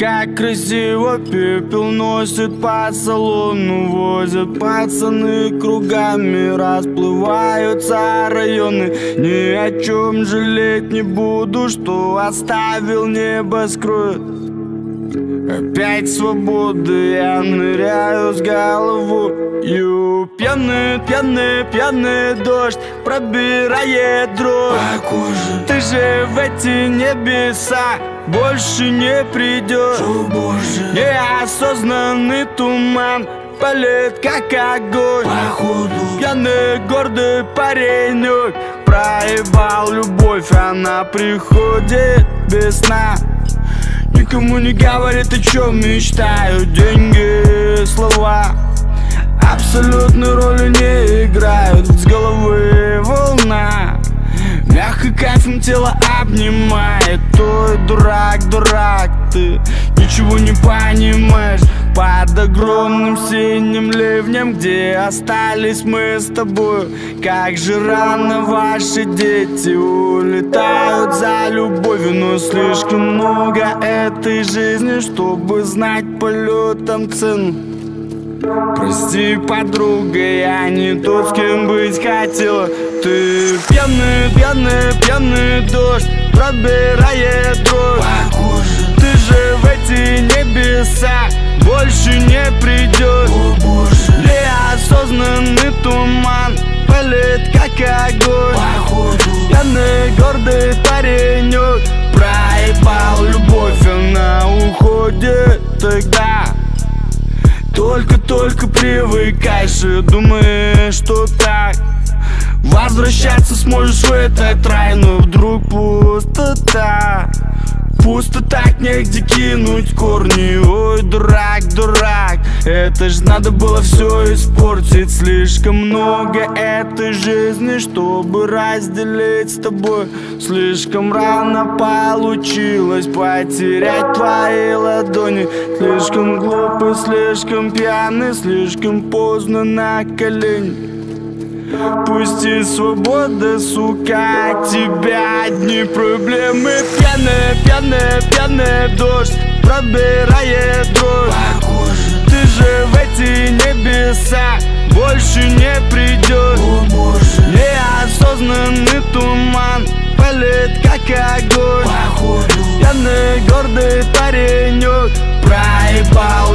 Как красиво пепел носит по салону, возят пацаны кругами, расплываются районы. Ни о чем жалеть не буду, что оставил небоскреб. Опять свободы, я ныряю с головою. Пьяный, пьяный, пьяный дождь пробирает дрожь по коже. Ты же в эти небеса больше не придешь. О, Боже. Неосознанный туман палит, как огонь. Походу пьяный гордый паренек проебал любовь, она приходит без сна. Никому не говорит, о чем мечтают. Деньги, слова абсолютной роли не играют. С головы волна мягко кайфом тело обнимает. Ой, дурак, дурак, ты ничего не понимаешь. Под огромным синим ливнем, где остались мы с тобой, как же рано ваши дети улетают за любовью. Но слишком много этой жизни, чтобы знать полетом цену. Прости, подруга, я не тот, с кем быть хотела. Ты пьяный, пьяный, пьяный дождь пробирает дрожь по коже. Ты же в эти небеса больше не придешь. О, Боже. Неосознанный туман палит, как огонь. Походу пьяный гордый паренек проебал любовь, она уходит тогда. Только привыкаешь и думаешь, что так возвращаться сможешь в этот рай. Но вдруг пустота, пусто так, негде кинуть корни. Ой, дурак, дурак, это ж надо было все испортить. Слишком много этой жизни, чтобы разделить с тобой. Слишком рано получилось потерять твои ладони. Слишком глупый, слишком пьяный, слишком поздно на колени. Пусти свобода, сука, от тебя одни проблемы. Пьяный, пьяный, пьяный дождь пробирает дрожь по коже. Ты же в эти небеса больше не придешь. О, Боже. Неосознанный туман палит, как огонь. Походу пьяный гордый паренек проебал